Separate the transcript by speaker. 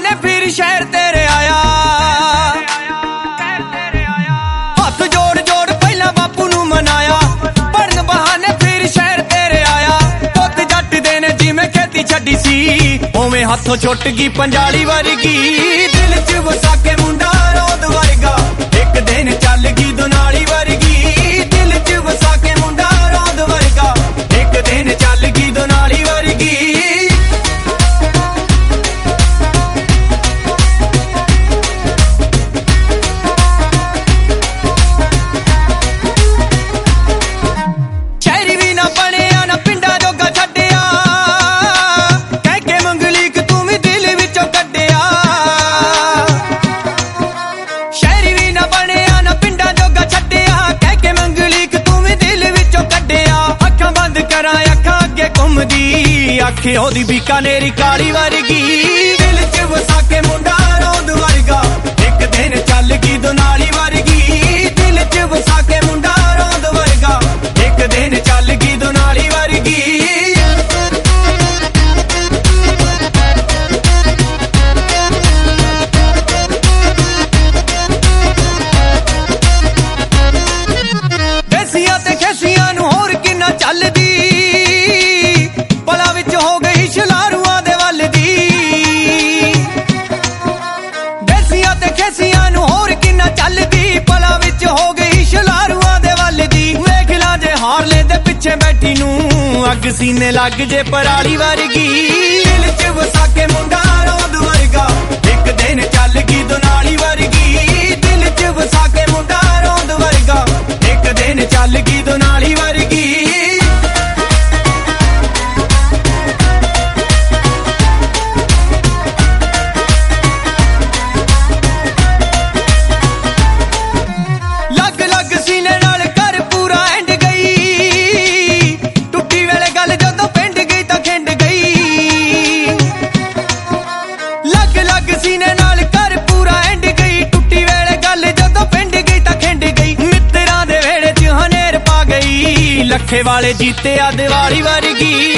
Speaker 1: बहाने फिर शहर तेरे आया। हाथ जोड़ जोड़ पहला बापू नू मनाया, पढ़न बहाने फिर शहर तेरे आया। पुत जट दे ने जिवें खेती छड्डी सी, उवें हाथों छुट गई पंजाली वर्गी। दिल च वसा के मुंडा रौंद वर्गा, एक दिन चल गई दुनाली वर्गी। दिल च वसा के मुंडा रौंद वर्गा, एक दिन चल गई दुनाली वर्गी। अखे ओदी बीकानेरी काली वर्गी। दिल च वसा के मुंडा रौंद वर्गा, एक दिन चल गई दुनाली वर्गी। दिल च वसा के मुंडा रौंद वर्गा, एक दिन चल गई दुनाली वर्गी। देसियां ते खेसियां नू होर किन्ना चलदी, हो गई शलारुआं दे वल दी। देसियां ते खेसियां नू होर किन्ना चलदी, पला विच हो गई शलारुआं दे वल दी। वेख ला जे हार ले दे पिछे बैठी नू, अग सीने लग जे पराली वर्गी। दिल च वसा के मुंडा रौंद वर्गा, एक दिन चल गई दुनाली वर्गी। दिल च वसा के मुंडा रौंद वर्गा, एक दिन चल गई दुनाली वर्गी। लखे वाले जीते आ दिवाली वर्गी।